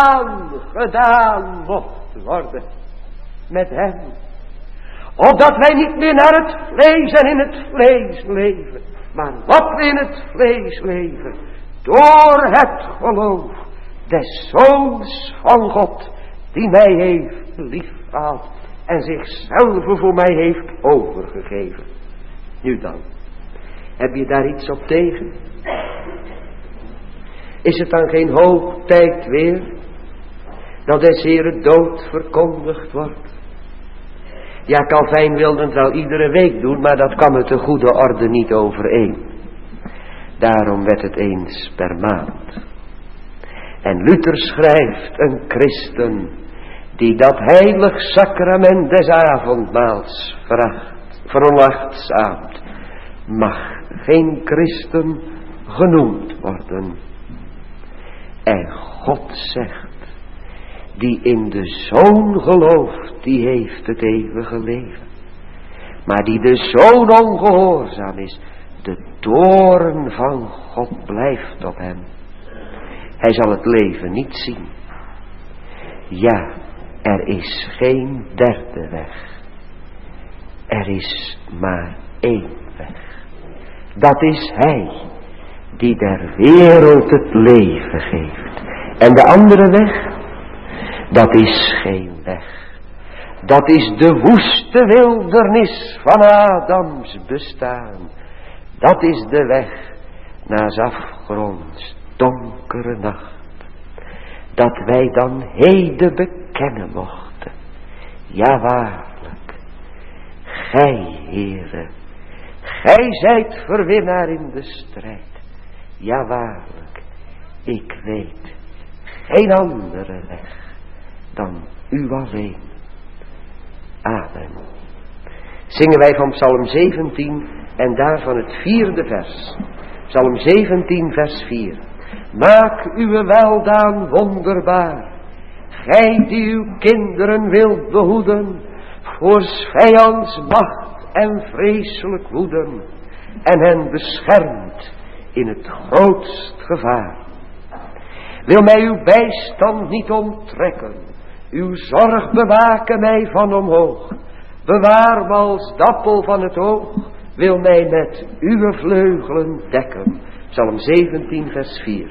Speaker 1: aangedaan mocht worden. Met hem. Opdat wij niet meer naar het vlees en in het vlees leven, maar wat we in het vlees leven, door het geloof des Zoons van God, die mij heeft liefgehad en zichzelf voor mij heeft overgegeven. Nu dan, heb je daar iets op tegen? Is het dan geen hoog tijd weer, dat des Heeren dood verkondigd wordt? Ja, Calvijn wilde het wel iedere week doen, maar dat kwam met de goede orde niet overeen. Daarom werd het eens per maand. En Luther schrijft, een christen die dat heilig sacrament des avondmaals veracht, veronachtzaamt, mag geen christen genoemd worden. En God zegt, die in de Zoon gelooft, die heeft het eeuwige leven. Maar die de Zoon ongehoorzaam is, de toorn van God blijft op hem. Hij zal het leven niet zien. Ja, Er is geen derde weg. Er is maar één weg. Dat is Hij die der wereld het leven geeft. En de andere weg, dat is geen weg. Dat is de woeste wildernis van Adams bestaan. Dat is de weg naar 's afgronds donkere nacht. Dat wij dan heden bekennen mochten. Ja waarlijk, Gij, Heere, Gij zijt verwinnaar in de strijd. Ja waarlijk, ik weet geen andere weg dan U alleen. Amen. Zingen wij van Psalm zeventien en daarvan het vierde vers. Psalm zeventien vers vier. Maak uw weldaan wonderbaar, Gij die uw kinderen wilt behoeden, voor 's vijands macht en vreselijk woeden, en hen beschermt in het grootst gevaar. Wil mij uw bijstand niet onttrekken, uw zorg bewaken mij van omhoog. Bewaar me als de appel van het oog, wil mij met uw vleugelen dekken. Psalm zeventien vers vier.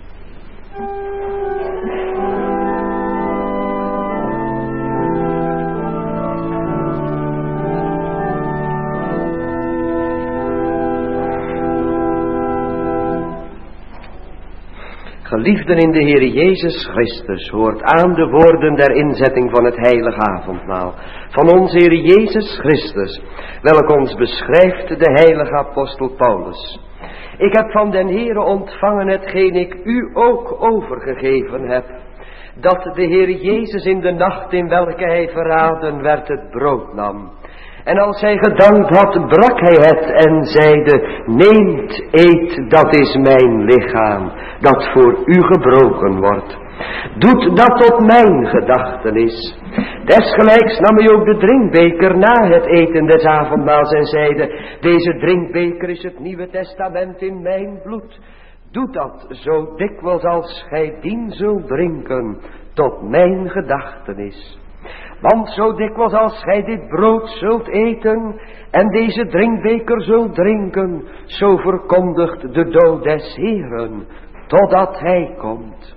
Speaker 1: Geliefden in de Heer Jezus Christus, hoort aan de woorden der inzetting van het heilige avondmaal van onze Heer Jezus Christus, welk ons beschrijft de heilige apostel Paulus. Ik heb van den Heere ontvangen hetgeen ik u ook overgegeven heb, dat de Heer Jezus in de nacht in welke hij verraden werd het brood nam. En als hij gedankt had, brak hij het en zeide, neemt, eet, dat is mijn lichaam, dat voor u gebroken wordt. Doet dat tot mijn gedachtenis. Desgelijks nam hij ook de drinkbeker na het eten des avondmaals en zeide, deze drinkbeker is het Nieuwe Testament in mijn bloed. Doet dat zo dikwijls als gij dien zult drinken, tot mijn gedachtenis. Want zo dikwijls als gij dit brood zult eten en deze drinkbeker zult drinken, zo verkondigt de dood des Heeren, totdat hij komt.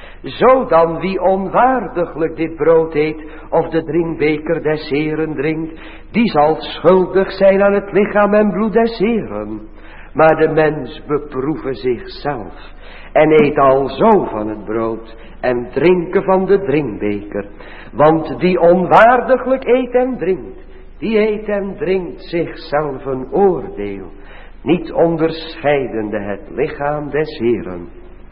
Speaker 1: Zo dan wie onwaardiglijk dit brood eet of de drinkbeker des Heeren drinkt, die zal schuldig zijn aan het lichaam en bloed des Heeren. Maar de mens beproeve zichzelf en eet alzo van het brood en drinken van de drinkbeker. Want die onwaardiglijk eet en drinkt, die eet en drinkt zichzelf een oordeel, niet onderscheidende het lichaam des Heeren.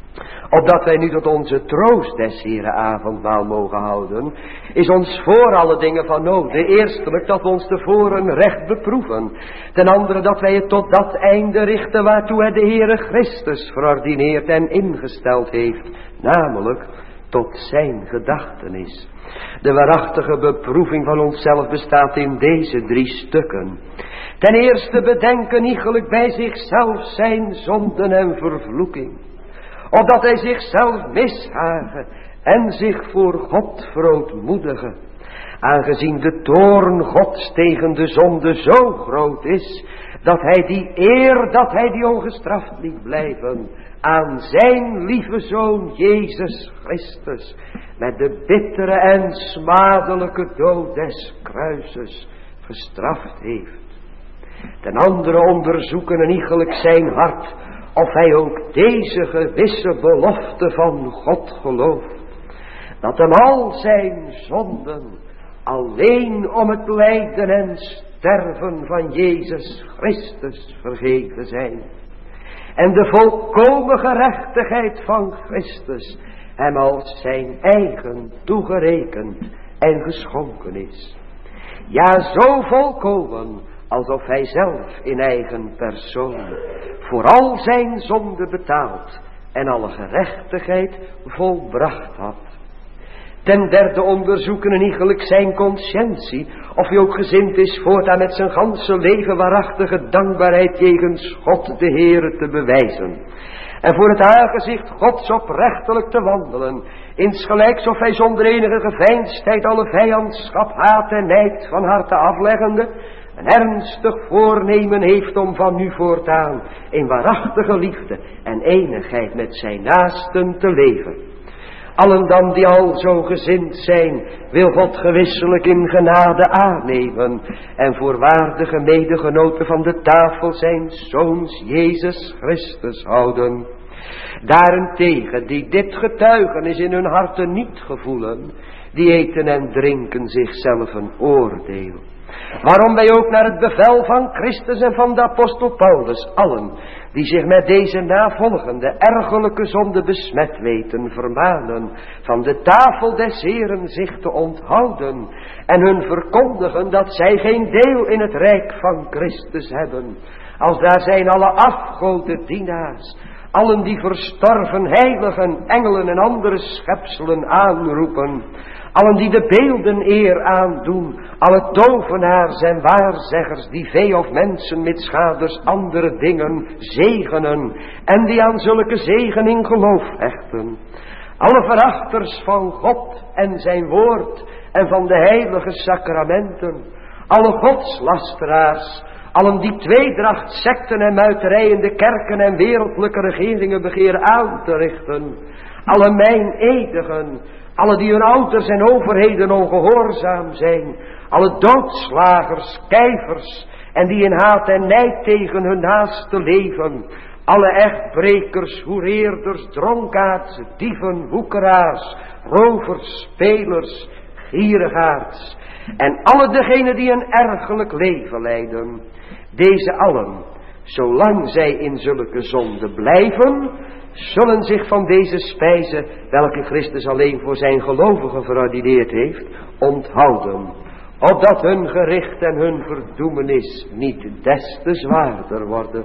Speaker 1: Opdat wij nu tot onze troost des Heeren avondmaal mogen houden, is ons voor alle dingen van nood. De eerstelijk dat we ons tevoren recht beproeven. Ten andere dat wij het tot dat einde richten waartoe hij de Heere Christus verordineerd en ingesteld heeft. Namelijk tot zijn gedachtenis. De waarachtige beproeving van onszelf bestaat in deze drie stukken. Ten eerste bedenken iegelijk bij zichzelf zijn zonden en vervloeking. Opdat hij zichzelf mishagen en zich voor God verootmoedigen. Aangezien de toorn Gods tegen de zonde zo groot is, dat hij die eer, dat hij die ongestraft liet blijven, aan zijn lieve Zoon Jezus Christus, met de bittere en smadelijke dood des kruises gestraft heeft. Ten andere onderzoeken en iegelijk zijn hart, of hij ook deze gewisse belofte van God gelooft, dat hem al zijn zonden alleen om het lijden en sterven van Jezus Christus vergeven zijn. En de volkomen gerechtigheid van Christus hem als zijn eigen toegerekend en geschonken is. Ja, zo volkomen alsof hij zelf in eigen persoon voor al zijn zonde betaald en alle gerechtigheid volbracht had. Ten derde onderzoeken en iegelijk zijn conscientie, of hij ook gezind is voortaan met zijn ganse leven waarachtige dankbaarheid jegens God de Heere te bewijzen. En voor het aangezicht Gods oprechtelijk te wandelen, insgelijks of hij zonder enige geveinsdheid alle vijandschap, haat en nijd van harte afleggende, een ernstig voornemen heeft om van nu voortaan in waarachtige liefde en enigheid met zijn naasten te leven. Allen dan die al zo gezind zijn, wil God gewisselijk in genade aannemen en voor waardige medegenoten van de tafel zijn Zoons Jezus Christus houden. Daarentegen die dit getuigenis in hun harten niet gevoelen, die eten en drinken zichzelf een oordeel. Waarom wij ook naar het bevel van Christus en van de apostel Paulus allen, die zich met deze navolgende ergerlijke zonde besmet weten, vermanen van de tafel des Heren zich te onthouden en hun verkondigen dat zij geen deel in het rijk van Christus hebben, als daar zijn alle afgoden dienaars, allen die verstorven heiligen, engelen en andere schepselen aanroepen, allen die de beelden eer aandoen, alle tovenaars en waarzeggers die vee of mensen met schaders andere dingen zegenen en die aan zulke zegen in geloof hechten. Alle verachters van God en zijn woord en van de heilige sacramenten, alle godslasteraars, allen die tweedracht, secten en muiterijen de kerken en wereldlijke regeringen begeren aan te richten, alle meineedigen, alle die hun ouders en overheden ongehoorzaam zijn, alle doodslagers, kijvers en die in haat en nijd tegen hun naaste leven, alle echtbrekers, hoereerders, dronkaards, dieven, woekeraars, rovers, spelers, gierigaards en alle degenen die een ergerlijk leven leiden. Deze allen, zolang zij in zulke zonde blijven, zullen zich van deze spijze, welke Christus alleen voor zijn gelovigen verordineerd heeft, onthouden, opdat hun gericht en hun verdoemenis niet des te zwaarder worden.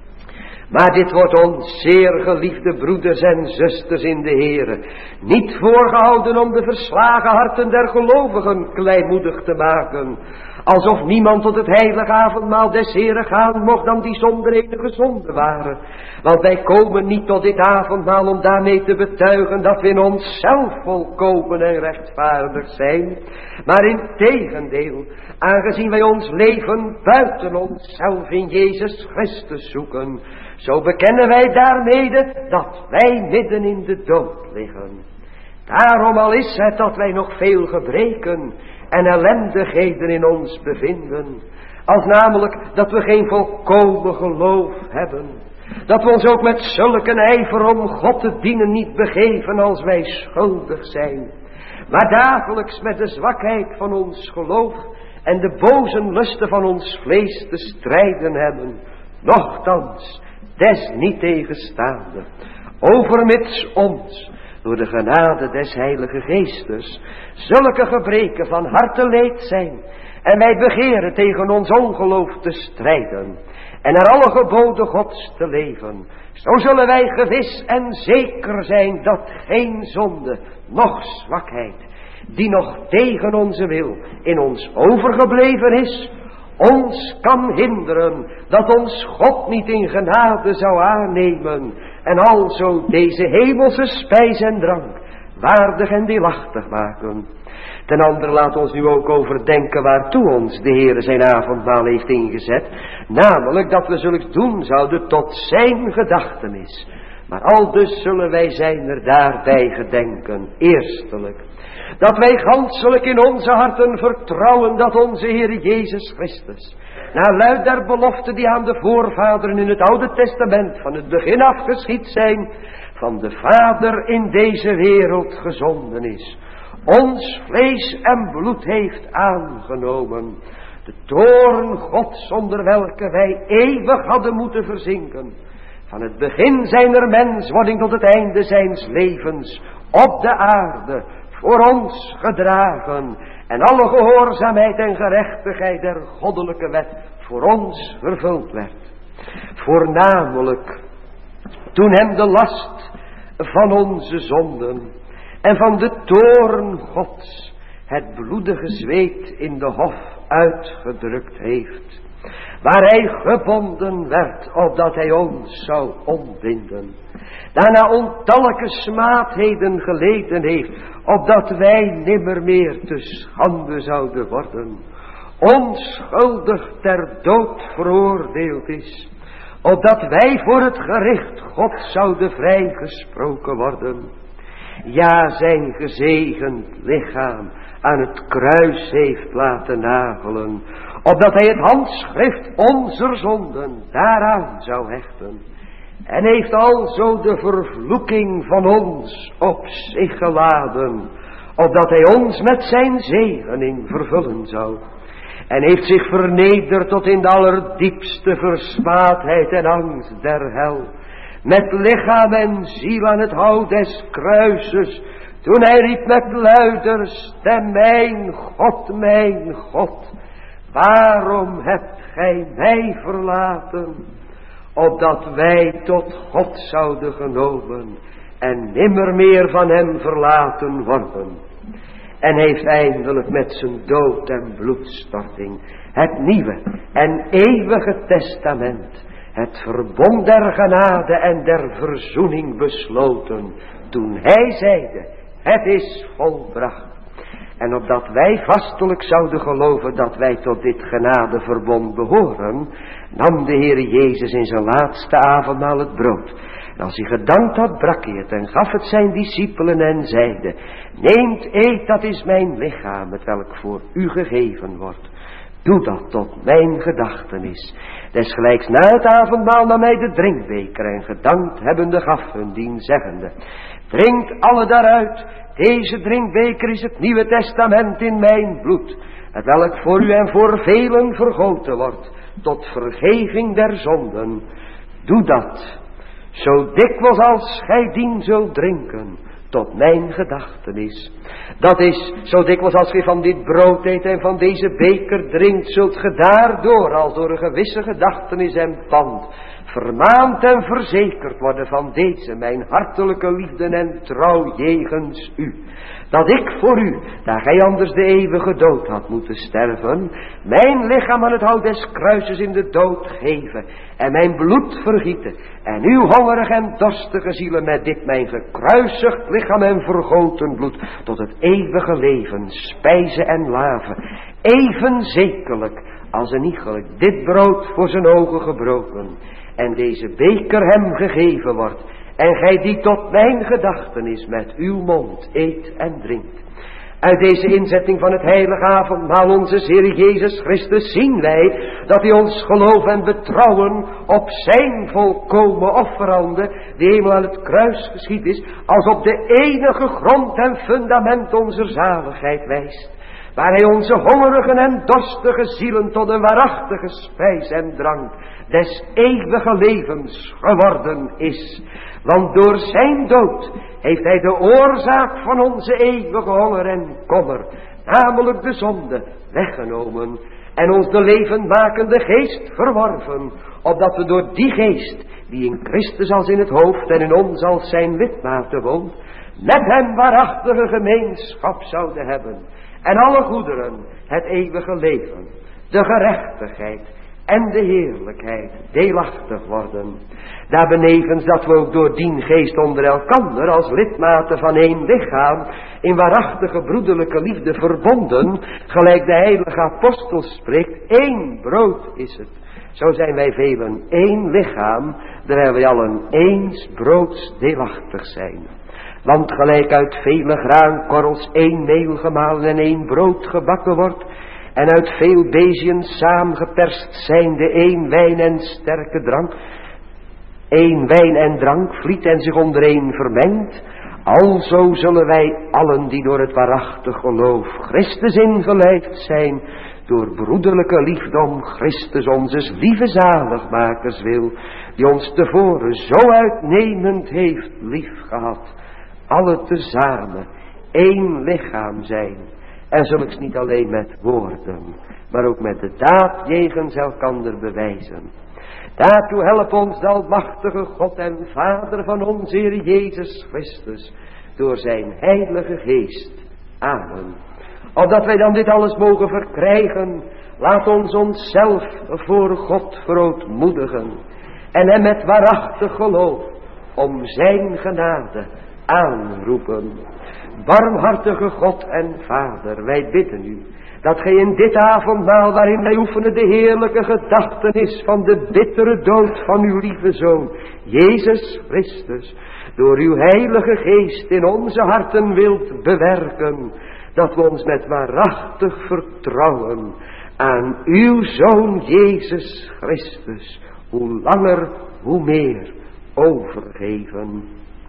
Speaker 1: Maar dit wordt ons, zeer geliefde broeders en zusters in de Heere, niet voorgehouden om de verslagen harten der gelovigen kleinmoedig te maken, alsof niemand tot het heilige avondmaal des Heeren gaan mocht dan die zonder enige zonde waren. Want wij komen niet tot dit avondmaal om daarmee te betuigen dat we in onszelf volkomen en rechtvaardig zijn, maar in tegendeel, aangezien wij ons leven buiten onszelf in Jezus Christus zoeken, zo bekennen wij daarmede dat wij midden in de dood liggen. Daarom al is het dat wij nog veel gebreken en ellendigheden in ons bevinden, als namelijk dat we geen volkomen geloof hebben, dat we ons ook met zulke ijver om God te dienen niet begeven als wij schuldig zijn, maar dagelijks met de zwakheid van ons geloof en de boze lusten van ons vlees te strijden hebben, nochtans des niet tegenstaande, overmits ons, door de genade des Heilige Geestes, zulke gebreken van harte leed zijn, en wij begeren tegen ons ongeloof te strijden, en naar alle geboden Gods te leven, zo zullen wij gewis en zeker zijn dat geen zonde, noch zwakheid, die nog tegen onze wil in ons overgebleven is, ons kan hinderen dat ons God niet in genade zou aannemen en alzo deze hemelse spijs en drank waardig en deelachtig maken. Ten andere laat ons nu ook overdenken waartoe ons de Heere zijn avondmaal heeft ingezet, namelijk dat we zulks doen zouden tot zijn gedachtenis. Maar aldus zullen wij zijn er daarbij gedenken, eerstelijk, dat wij ganselijk in onze harten vertrouwen dat onze Heer Jezus Christus, naar luid der belofte die aan de voorvaderen in het Oude Testament van het begin af geschied zijn, van de Vader in deze wereld gezonden is, ons vlees en bloed heeft aangenomen, de toorn Gods onder welke wij eeuwig hadden moeten verzinken, van het begin zijner menswording tot het einde zijns levens op de aarde voor ons gedragen en alle gehoorzaamheid en gerechtigheid der goddelijke wet voor ons vervuld werd. Voornamelijk toen hem de last van onze zonden en van de toorn Gods het bloedige zweet in de hof uitgedrukt heeft, waar hij gebonden werd, opdat hij ons zou ontbinden. Daarna ontallijke smaadheden geleden heeft, opdat wij nimmer meer te schande zouden worden. Onschuldig ter dood veroordeeld is, opdat wij voor het gericht God zouden vrijgesproken worden. Ja, zijn gezegend lichaam aan het kruis heeft laten nagelen, opdat hij het handschrift onzer zonden daaraan zou hechten. En heeft alzo de vervloeking van ons op zich geladen, opdat hij ons met zijn zegening vervullen zou. En heeft zich vernederd tot in de allerdiepste versmaadheid en angst der hel, met lichaam en ziel aan het hout des kruises, toen hij riep met luider stem, mijn God, mijn God, waarom hebt gij mij verlaten? Opdat wij tot God zouden genomen en nimmer meer van hem verlaten worden. En heeft eindelijk met zijn dood en bloedstorting het nieuwe en eeuwige testament, het verbond der genade en der verzoening besloten, toen hij zeide, het is volbracht. En opdat wij vastelijk zouden geloven dat wij tot dit genadeverbond behoren, nam de Heer Jezus in zijn laatste avondmaal het brood. En als hij gedankt had, brak hij het en gaf het zijn discipelen en zeide, neemt, eet, dat is mijn lichaam, het welk voor u gegeven wordt. Doe dat tot mijn gedachtenis. Desgelijks na het avondmaal nam hij de drinkbeker en gedankt hebbende gaf hun dien zeggende, drinkt alle daaruit, deze drinkbeker is het Nieuwe Testament in mijn bloed, het welk voor u en voor velen vergoten wordt, tot vergeving der zonden. Doe dat, zo dikwijls als gij dien zult drinken, tot mijn gedachtenis. Dat is, zo dikwijls als gij van dit brood eet en van deze beker drinkt, zult ge daardoor, als door een gewisse gedachtenis en band, vermaand en verzekerd worden van deze mijn hartelijke liefde en trouw jegens u. Dat ik voor u, daar gij anders de eeuwige dood had moeten sterven, mijn lichaam aan het hout des kruises in de dood geven en mijn bloed vergieten en uw hongerige en dorstige zielen met dit mijn gekruisigd lichaam en vergoten bloed tot het eeuwige leven spijzen en laven, even zekerlijk als een iegelijk dit brood voor zijn ogen gebroken en deze beker hem gegeven wordt, en gij die tot mijn gedachtenis met uw mond eet en drinkt. Uit deze inzetting van het heilige avondmaal onze Heer Jezus Christus zien wij dat hij ons geloof en betrouwen op zijn volkomen offerande, die eenmaal aan het kruis geschied is, als op de enige grond en fundament onze zaligheid wijst. Waar hij onze hongerige en dorstige zielen tot een waarachtige spijs en drank des eeuwige levens geworden is. Want door zijn dood heeft hij de oorzaak van onze eeuwige honger en kommer, namelijk de zonde, weggenomen en ons de levenmakende geest verworven, opdat we door die geest, die in Christus als in het hoofd en in ons als zijn lidmaten woont, met hem waarachtige gemeenschap zouden hebben en alle goederen, het eeuwige leven, de gerechtigheid en de heerlijkheid deelachtig worden. Daarbenevens dat we ook door dien geest onder elkander als lidmaten van één lichaam in waarachtige broederlijke liefde verbonden, gelijk de heilige apostel spreekt, één brood is het. Zo zijn wij velen één lichaam, terwijl wij allen eens broods deelachtig zijn. Want gelijk uit vele graankorrels één meel gemalen en één brood gebakken wordt, en uit veel beziën saamgeperst zijnde één wijn en sterke drank, één wijn en drank vliet en zich onder één vermengt, alzo zullen wij allen die door het waarachtig geloof Christus ingelijfd zijn, door broederlijke liefdom Christus onze lieve zaligmakers wil, die ons tevoren zo uitnemend heeft lief gehad, alle tezamen één lichaam zijn. En zulks niet alleen met woorden, maar ook met de daad jegens elkander bewijzen. Daartoe help ons de almachtige God en Vader van onze Heer Jezus Christus, door zijn heilige geest. Amen. Opdat wij dan dit alles mogen verkrijgen, laat ons onszelf voor God verootmoedigen en hem met waarachtig geloof om zijn genade aanroepen. Barmhartige God en Vader, wij bidden u dat gij in dit avondmaal waarin wij oefenen de heerlijke gedachtenis van de bittere dood van uw lieve Zoon, Jezus Christus, door uw heilige geest in onze harten wilt bewerken, dat we ons met waarachtig vertrouwen aan uw Zoon Jezus Christus, hoe langer, hoe meer overgeven.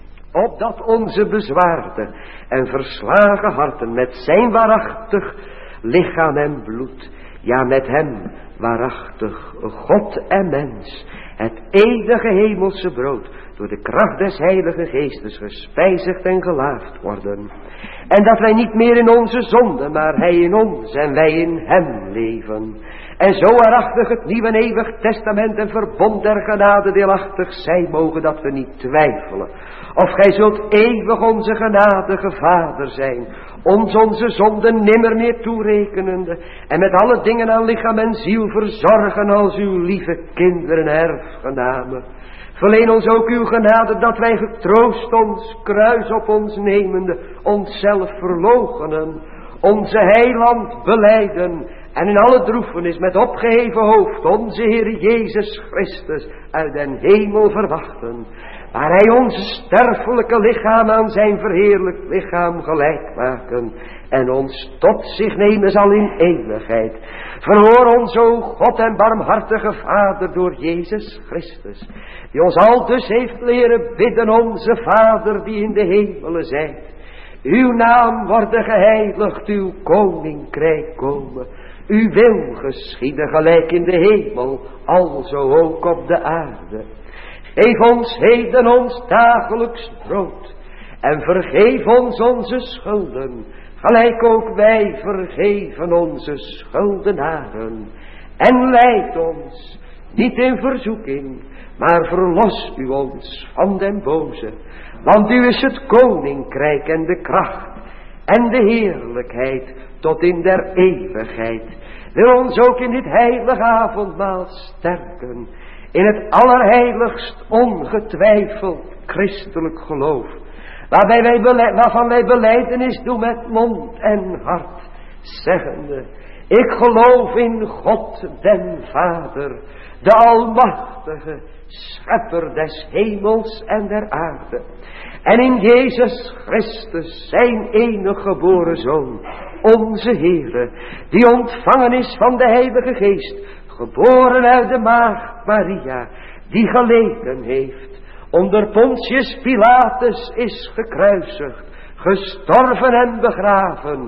Speaker 1: Opdat onze bezwaarde en verslagen harten met zijn waarachtig lichaam en bloed, ja met hem waarachtig God en mens, het eeuwige hemelse brood, door de kracht des heilige geestes gespijzigd en gelaafd worden. En dat wij niet meer in onze zonde, maar hij in ons en wij in hem leven. En zo waarachtig het nieuw en eeuwig testament en verbond der genade deelachtig zijn mogen, dat we niet twijfelen. Of gij zult eeuwig onze genadige Vader zijn, ons onze zonden nimmer meer toerekenende, en met alle dingen aan lichaam en ziel verzorgen als uw lieve kinderen erfgenamen. Verleen ons ook uw genade, dat wij getroost ons kruis op ons nemende, onszelf verloochenen, onze heiland belijden, en in alle droefenis met opgeheven hoofd onze Heer Jezus Christus uit den hemel verwachten, waar hij onze sterfelijke lichaam aan zijn verheerlijk lichaam gelijk maken en ons tot zich nemen zal in eeuwigheid. Verhoor ons, o God en barmhartige Vader, door Jezus Christus, die ons al dus heeft leren bidden, onze Vader die in de hemelen zijt. Uw naam worden geheiligd, uw koninkrijk komen. Uw wil geschieden gelijk in de hemel, alzo ook op de aarde. Geef ons heden ons dagelijks brood, en vergeef ons onze schulden, gelijk ook wij vergeven onze schuldenaren. En leid ons niet in verzoeking, maar verlos u ons van den boze. Want u is het koninkrijk en de kracht en de heerlijkheid tot in der eeuwigheid. Wil ons ook in dit heilige avondmaal sterken, in het allerheiligst ongetwijfeld christelijk geloof, waarbij wij beleid, waarvan wij belijdenis doen met mond en hart, zeggende: ik geloof in God den Vader, de almachtige schepper des hemels en der aarde, en in Jezus Christus, zijn enige geboren Zoon, onze Heere, die ontvangen is van de Heilige Geest, geboren uit de maagd Maria, die geleden heeft, onder Pontius Pilatus is gekruisigd, gestorven en begraven,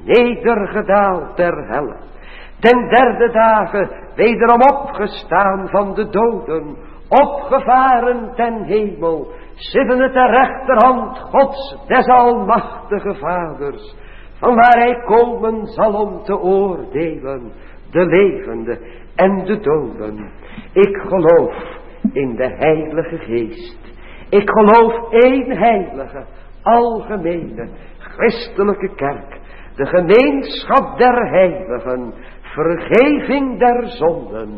Speaker 1: nedergedaald ter helle, ten derde dagen wederom opgestaan van de doden, opgevaren ten hemel, zittende ter rechterhand Gods des almachtige Vaders, van waar hij komen zal om te oordelen de levenden en de doden. Ik geloof in de Heilige Geest. Ik geloof één heilige, algemene, christelijke kerk, de gemeenschap der heiligen, vergeving der zonden,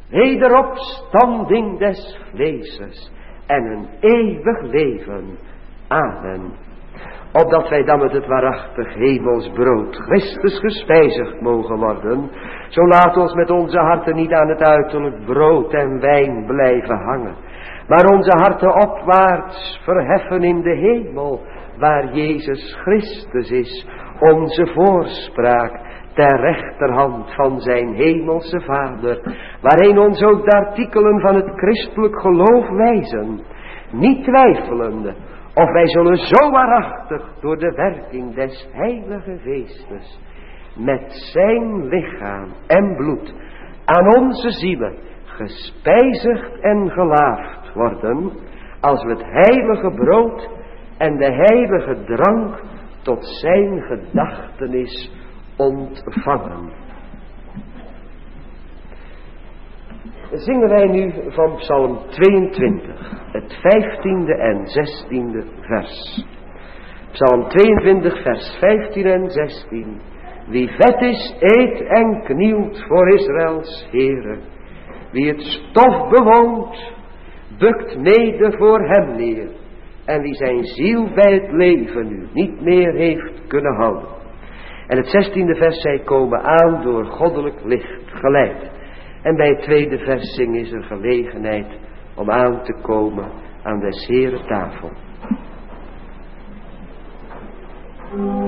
Speaker 1: wederopstanding des vleeses en een eeuwig leven. Amen. Opdat wij dan met het waarachtig hemels brood Christus gespijzigd mogen worden, zo laat ons met onze harten niet aan het uiterlijk brood en wijn blijven hangen, maar onze harten opwaarts verheffen in de hemel, waar Jezus Christus is, onze voorspraak, ter rechterhand van zijn hemelse Vader, waarheen ons ook de artikelen van het christelijk geloof wijzen, niet twijfelende of wij zullen zo waarachtig door de werking des heilige geestes met zijn lichaam en bloed aan onze zielen gespijzigd en gelaafd worden, als we het heilige brood en de heilige drank tot zijn gedachtenis ontvangen. Zingen wij nu van Psalm tweeëntwintig, het vijftiende en zestiende vers. Psalm tweeëntwintig, vers vijftien en zestien. Wie vet is, eet en knielt voor Israëls Heere. Wie het stof bewoont, bukt mede voor hem neer. En wie zijn ziel bij het leven nu niet meer heeft kunnen houden. En het zestiende vers, zij komen aan door goddelijk licht geleid. En bij het tweede vers zingen is er gelegenheid om aan te komen aan des Heeren tafel.